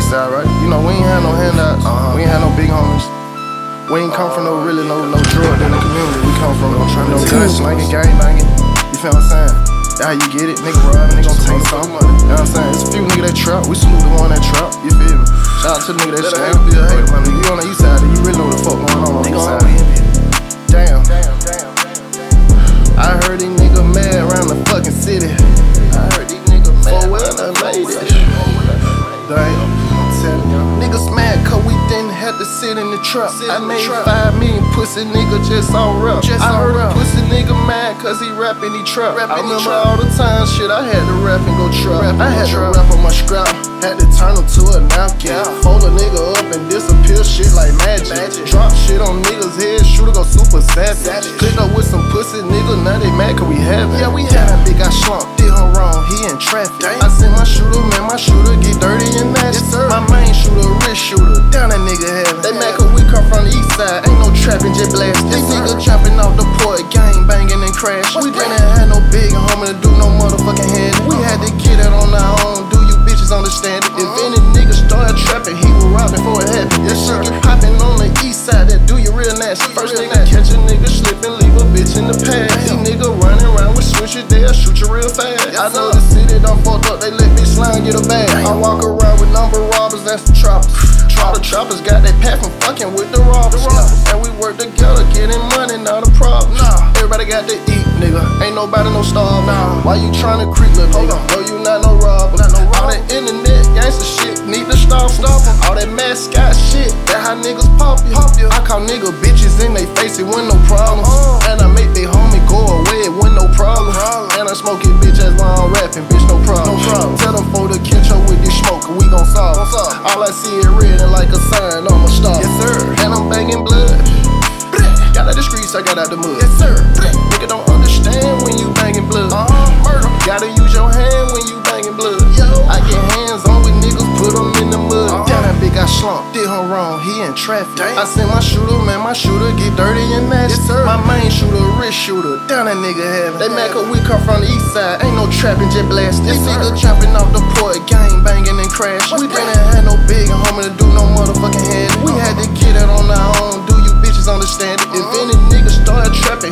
east side, right? You know, we ain't had no handouts. We ain't had no big homies. We ain't come from no drug in the community. We come from no gun slinging, gang banging. You feel what I'm saying? That's how you get it. Nigga robbing, nigga gon' take some money. You know what I'm saying? It's a few niggas that trap. We salute the one that trap. You feel me? Shout out to the nigga that scam. You on the east side, you really know what the fuck going on the east side. Damn. I heard these niggas mad around the fucking city. I heard these niggas mad. For well, I made it. Damn. Niggas mad cause we didn't have to sit in the trap. I made 5 million, pussy nigga just on rap. I heard a pussy nigga mad cause he rapping, he trap. I remember all the time shit I had to rap and go trap. I had to rap on my scrap, had to turn him to a napkin. Fold a nigga up and disappear shit like magic. Drop shit on niggas' head, shooter go super savage. Clicked up with some pussy niggas, now they mad cause we have it. Yeah, we had that big, I slumped, did her wrong, he in traffic. I sent my shooter, man, my shooter get dirty and nasty. My main shooter, wrist shooter, down that nigga heaven. They mad cause we come from the east side, ain't no trapping, just blast. This nigga jumping off the port, gang banging and crash. We didn't have no big homie to do no motherfucking head. We had to get it on our own, do you bitches understand it? If any nigga start trapping, he was robbing for it happen. That shit get popping on the east side, that do you real nasty. First nigga catch a nigga slipping, leave a bitch in the past. These nigga running around with switches, they'll shoot you real fast. I know the city done fucked up, they let bitch slime get a bag. I walk around with number robbers, that's the choppers. All the choppers got that pack from fucking with the robbers. And we work together, getting money, not a problem. Everybody got to eat, nigga. Ain't nobody no starve. Why you tryna creep, little nigga? No, you not no robber. All that internet gangsta shit, need to stop em. All that mascot shit, that how niggas pop you. I call nigga bitches in they face, it with no problems. And I make they homie go away with no problem. And I smoke it, bitch, as while I'm rapping, bitch, no problem. Tell them for the catch up with this smoke, we gon' solve. All I see is red and like a sign on my star. Yes, sir. And I'm banging blood. Got out the streets, I got out the mud. Yes, sir. Nigga don't understand when you banging blood. Murder. Gotta use your hand when you banging blood. I get hands on with niggas, put them in the mud. Down that big, I slumped, did her wrong, he in traffic. I sent my shooter, man, my shooter get dirty and nasty. Yes, my main shooter, wrist shooter, down that nigga heaven. They mad cause we come from the east side, ain't no trapping, just blast. This nigga jumping off the port, gang banging and crash. We didn't have no big homie to do no motherfucking head. We had to get it on our own, do you bitches understand it? If any nigga start trapping,